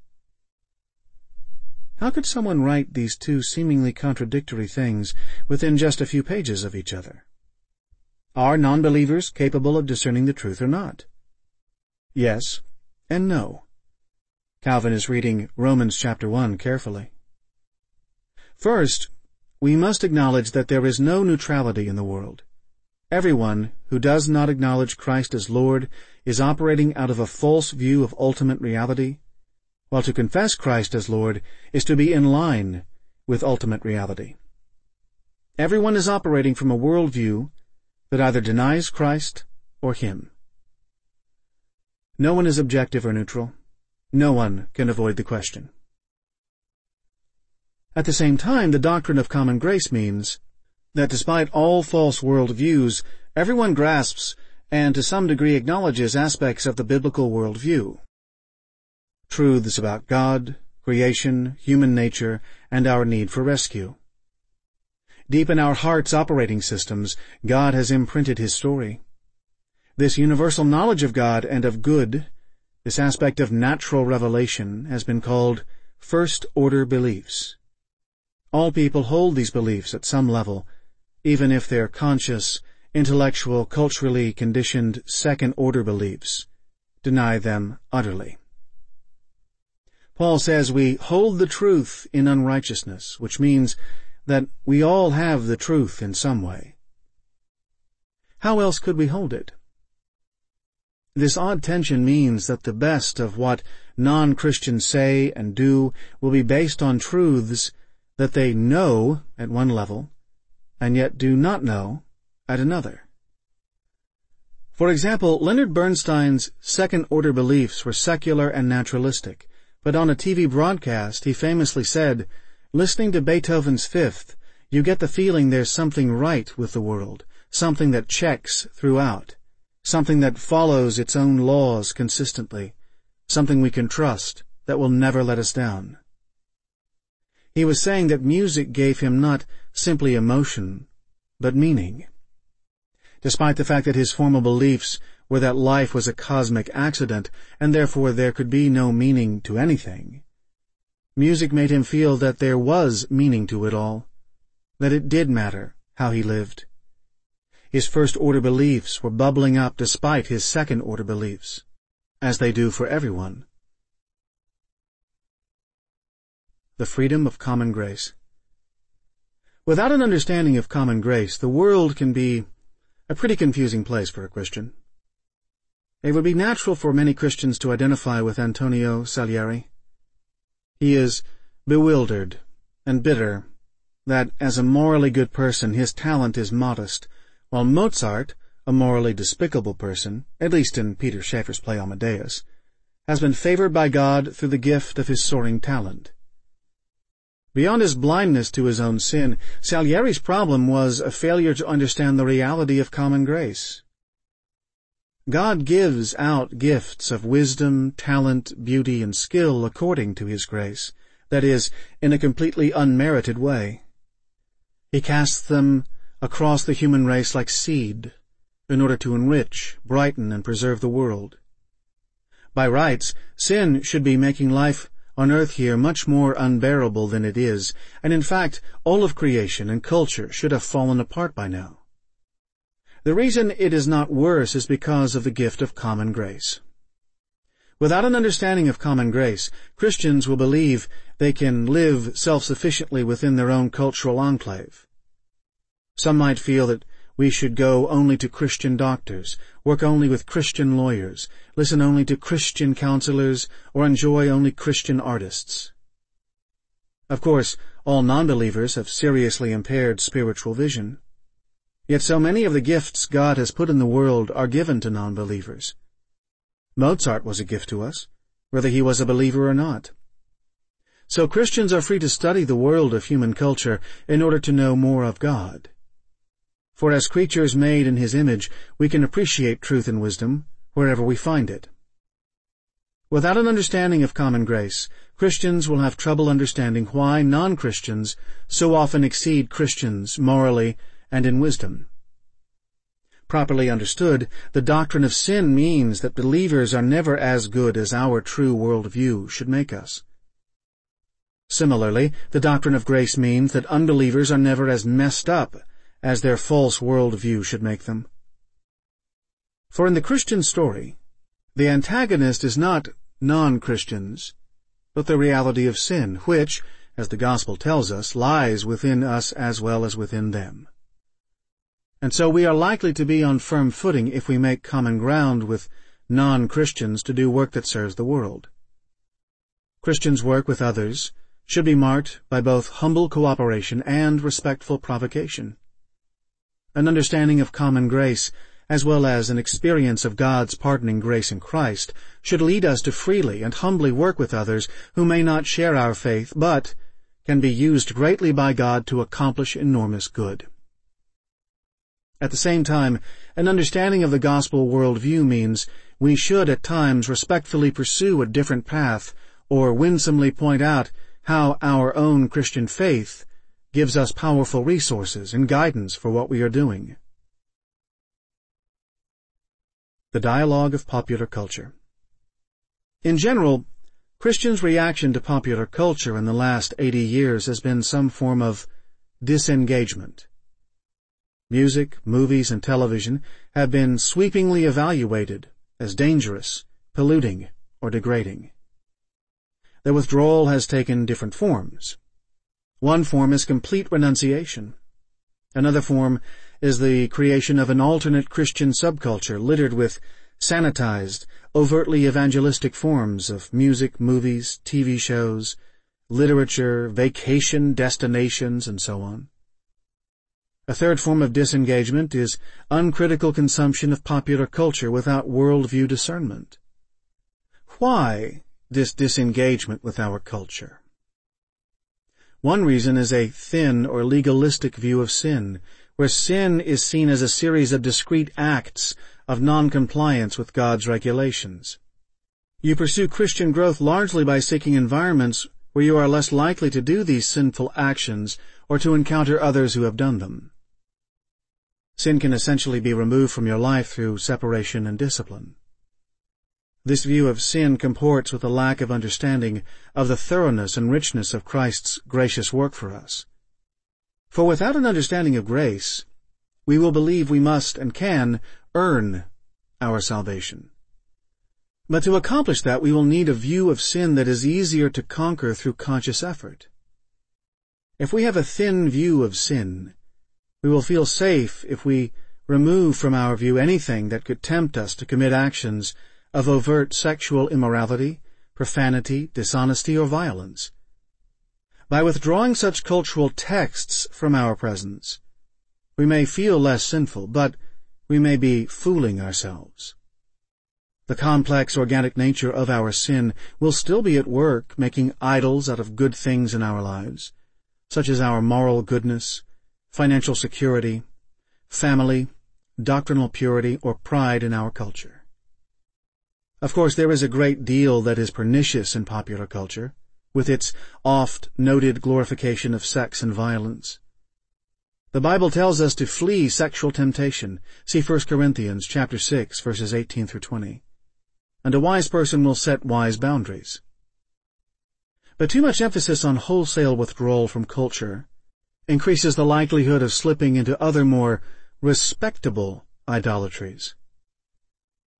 How could someone write these two seemingly contradictory things within just a few pages of each other? Are non-believers capable of discerning the truth or not? Yes and no. Calvin is reading Romans chapter 1 carefully. First, we must acknowledge that there is no neutrality in the world. Everyone who does not acknowledge Christ as Lord is operating out of a false view of ultimate reality, while to confess Christ as Lord is to be in line with ultimate reality. Everyone is operating from a worldview that either denies Christ or Him. No one is objective or neutral. No one can avoid the question. At the same time, the doctrine of common grace means that despite all false worldviews, everyone grasps and to some degree acknowledges aspects of the biblical worldview. Truths about God, creation, human nature, and our need for rescue. Deep in our heart's operating systems, God has imprinted His story. This universal knowledge of God and of good, this aspect of natural revelation, has been called first-order beliefs. All people hold these beliefs at some level, even if their conscious, intellectual, culturally conditioned second-order beliefs deny them utterly. Paul says we hold the truth in unrighteousness, which means that we all have the truth in some way. How else could we hold it? This odd tension means that the best of what non-Christians say and do will be based on truths that they know at one level, and yet do not know at another. For example, Leonard Bernstein's second-order beliefs were secular and naturalistic, but on a TV broadcast he famously said, "Listening to Beethoven's Fifth, you get the feeling there's something right with the world, something that checks throughout, something that follows its own laws consistently, something we can trust that will never let us down." He was saying that music gave him not simply emotion, but meaning. Despite the fact that his former beliefs were that life was a cosmic accident, and therefore there could be no meaning to anything, music made him feel that there was meaning to it all, that it did matter how he lived. His first-order beliefs were bubbling up despite his second-order beliefs, as they do for everyone. The freedom of common grace. Without an understanding of common grace, the world can be a pretty confusing place for a Christian. It would be natural for many Christians to identify with Antonio Salieri. He is bewildered and bitter that, as a morally good person, his talent is modest, while Mozart, a morally despicable person, at least in Peter Schaeffer's play Amadeus, has been favored by God through the gift of his soaring talent. Beyond his blindness to his own sin, Salieri's problem was a failure to understand the reality of common grace. God gives out gifts of wisdom, talent, beauty, and skill according to His grace, that is, in a completely unmerited way. He casts them across the human race like seed, in order to enrich, brighten, and preserve the world. By rights, sin should be making life on earth here much more unbearable than it is, and in fact, all of creation and culture should have fallen apart by now. The reason it is not worse is because of the gift of common grace. Without an understanding of common grace, Christians will believe they can live self-sufficiently within their own cultural enclave. Some might feel that we should go only to Christian doctors, work only with Christian lawyers, listen only to Christian counselors, or enjoy only Christian artists. Of course, all non-believers have seriously impaired spiritual vision. Yet so many of the gifts God has put in the world are given to non-believers. Mozart was a gift to us, whether he was a believer or not. So Christians are free to study the world of human culture in order to know more of God. For as creatures made in His image, we can appreciate truth and wisdom wherever we find it. Without an understanding of common grace, Christians will have trouble understanding why non-Christians so often exceed Christians morally and in wisdom. Properly understood, the doctrine of sin means that believers are never as good as our true worldview should make us. Similarly, the doctrine of grace means that unbelievers are never as messed up as their false worldview should make them. For in the Christian story, the antagonist is not non-Christians, but the reality of sin, which, as the Gospel tells us, lies within us as well as within them. And so we are likely to be on firm footing if we make common ground with non-Christians to do work that serves the world. Christians' work with others should be marked by both humble cooperation and respectful provocation. An understanding of common grace, as well as an experience of God's pardoning grace in Christ, should lead us to freely and humbly work with others who may not share our faith, but can be used greatly by God to accomplish enormous good. At the same time, an understanding of the gospel worldview means we should at times respectfully pursue a different path or winsomely point out how our own Christian faith gives us powerful resources and guidance for what we are doing. The dialogue of popular culture. In general, Christians' reaction to popular culture in the last 80 years has been some form of disengagement. Music, movies, and television have been sweepingly evaluated as dangerous, polluting, or degrading. Their withdrawal has taken different forms. One form is complete renunciation. Another form is the creation of an alternate Christian subculture littered with sanitized, overtly evangelistic forms of music, movies, TV shows, literature, vacation destinations, and so on. A third form of disengagement is uncritical consumption of popular culture without worldview discernment. Why this disengagement with our culture? One reason is a thin or legalistic view of sin, where sin is seen as a series of discrete acts of non-compliance with God's regulations. You pursue Christian growth largely by seeking environments where you are less likely to do these sinful actions or to encounter others who have done them. Sin can essentially be removed from your life through separation and discipline. This view of sin comports with a lack of understanding of the thoroughness and richness of Christ's gracious work for us. For without an understanding of grace, we will believe we must and can earn our salvation. But to accomplish that, we will need a view of sin that is easier to conquer through conscious effort. If we have a thin view of sin, we will feel safe if we remove from our view anything that could tempt us to commit actions of overt sexual immorality, profanity, dishonesty, or violence. By withdrawing such cultural texts from our presence, we may feel less sinful, but we may be fooling ourselves. The complex organic nature of our sin will still be at work making idols out of good things in our lives, such as our moral goodness, financial security, family, doctrinal purity, or pride in our culture. Of course, there is a great deal that is pernicious in popular culture, with its oft-noted glorification of sex and violence. The Bible tells us to flee sexual temptation. See 1 Corinthians chapter 6, verses 18 through 20. And a wise person will set wise boundaries. But too much emphasis on wholesale withdrawal from culture increases the likelihood of slipping into other more respectable idolatries.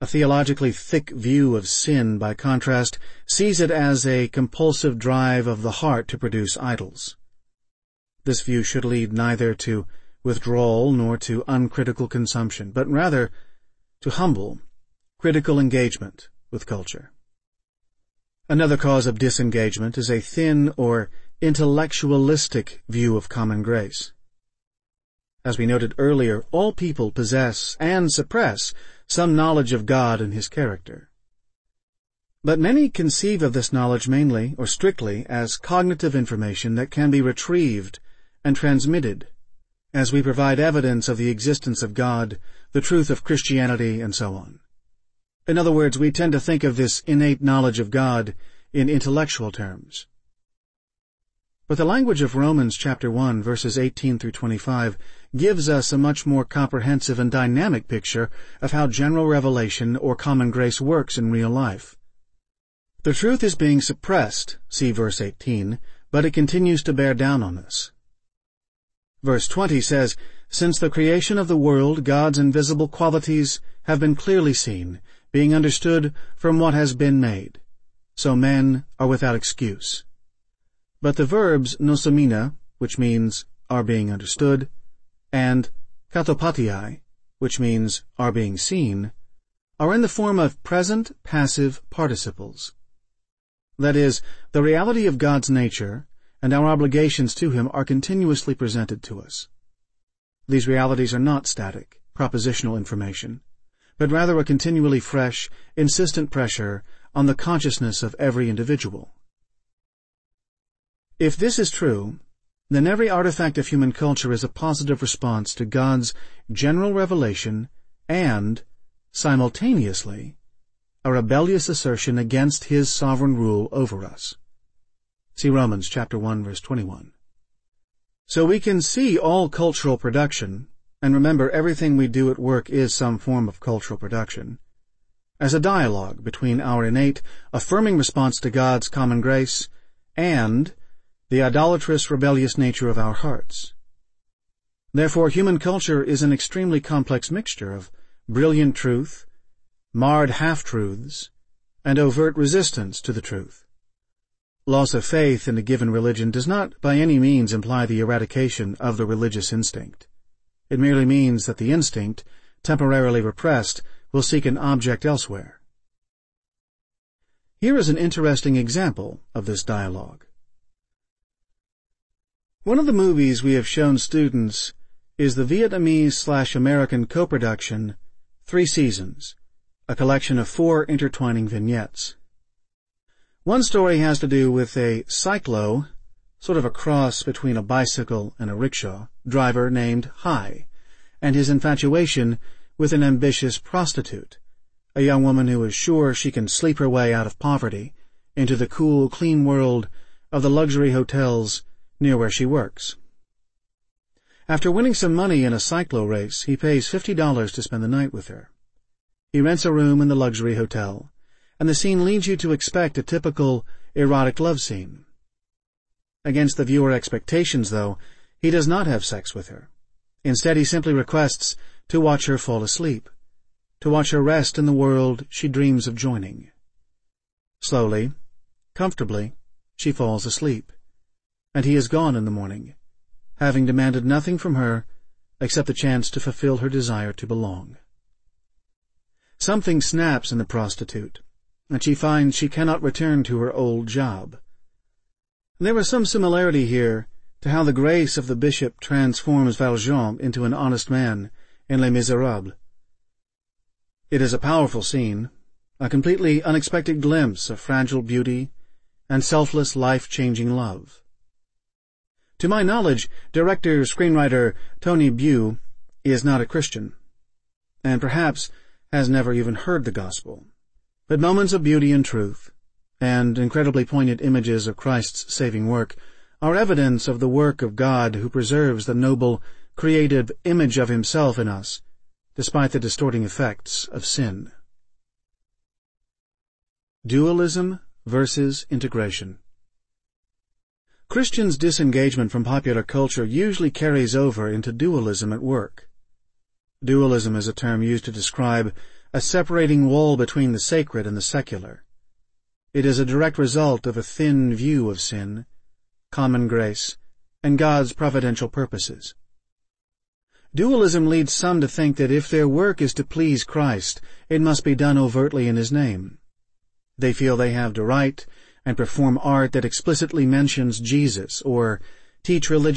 A theologically thick view of sin, by contrast, sees it as a compulsive drive of the heart to produce idols. This view should lead neither to withdrawal nor to uncritical consumption, but rather to humble, critical engagement with culture. Another cause of disengagement is a thin or intellectualistic view of common grace. As we noted earlier, all people possess and suppress some knowledge of God and His character. But many conceive of this knowledge mainly, or strictly, as cognitive information that can be retrieved and transmitted as we provide evidence of the existence of God, the truth of Christianity, and so on. In other words, we tend to think of this innate knowledge of God in intellectual terms. But the language of Romans chapter 1, verses 18 through 25, gives us a much more comprehensive and dynamic picture of how general revelation or common grace works in real life. The truth is being suppressed, see verse 18, but it continues to bear down on us. Verse 20 says, "Since the creation of the world, God's invisible qualities have been clearly seen, being understood from what has been made. So men are without excuse." But the verbs nosomina, which means are being understood, and katopatiai, which means are being seen, are in the form of present passive participles. That is, the reality of God's nature and our obligations to Him are continuously presented to us. These realities are not static, propositional information, but rather a continually fresh, insistent pressure on the consciousness of every individual. If this is true, then every artifact of human culture is a positive response to God's general revelation and, simultaneously, a rebellious assertion against His sovereign rule over us. See Romans chapter 1, verse 21. So we can see all cultural production, and remember everything we do at work is some form of cultural production, as a dialogue between our innate, affirming response to God's common grace and the idolatrous, rebellious nature of our hearts. Therefore, human culture is an extremely complex mixture of brilliant truth, marred half-truths, and overt resistance to the truth. Loss of faith in a given religion does not by any means imply the eradication of the religious instinct. It merely means that the instinct, temporarily repressed, will seek an object elsewhere. Here is an interesting example of this dialogue. One of the movies we have shown students is the Vietnamese/American co-production 3 Seasons, a collection of 4 intertwining vignettes. One story has to do with a cyclo, sort of a cross between a bicycle and a rickshaw, driver named Hai, and his infatuation with an ambitious prostitute, a young woman who is sure she can sleep her way out of poverty into the cool, clean world of the luxury hotels near where she works. After winning some money in a cyclo race, he pays $50 to spend the night with her. He rents a room in the luxury hotel, and the scene leads you to expect a typical erotic love scene. Against the viewer expectations, though, he does not have sex with her. Instead, he simply requests to watch her fall asleep, to watch her rest in the world she dreams of joining. Slowly, comfortably, she falls asleep, and he is gone in the morning, having demanded nothing from her except the chance to fulfill her desire to belong. Something snaps in the prostitute, and she finds she cannot return to her old job. There is some similarity here to how the grace of the bishop transforms Valjean into an honest man in Les Miserables. It is a powerful scene, a completely unexpected glimpse of fragile beauty and selfless, life-changing love. To my knowledge, director-screenwriter Tony Bew is not a Christian, and perhaps has never even heard the gospel. But moments of beauty and truth, and incredibly poignant images of Christ's saving work, are evidence of the work of God who preserves the noble, creative image of Himself in us, despite the distorting effects of sin. Dualism versus integration. Christians' disengagement from popular culture usually carries over into dualism at work. Dualism is a term used to describe a separating wall between the sacred and the secular. It is a direct result of a thin view of sin, common grace, and God's providential purposes. Dualism leads some to think that if their work is to please Christ, it must be done overtly in His name. They feel they have to write and perform art that explicitly mentions Jesus or teach religious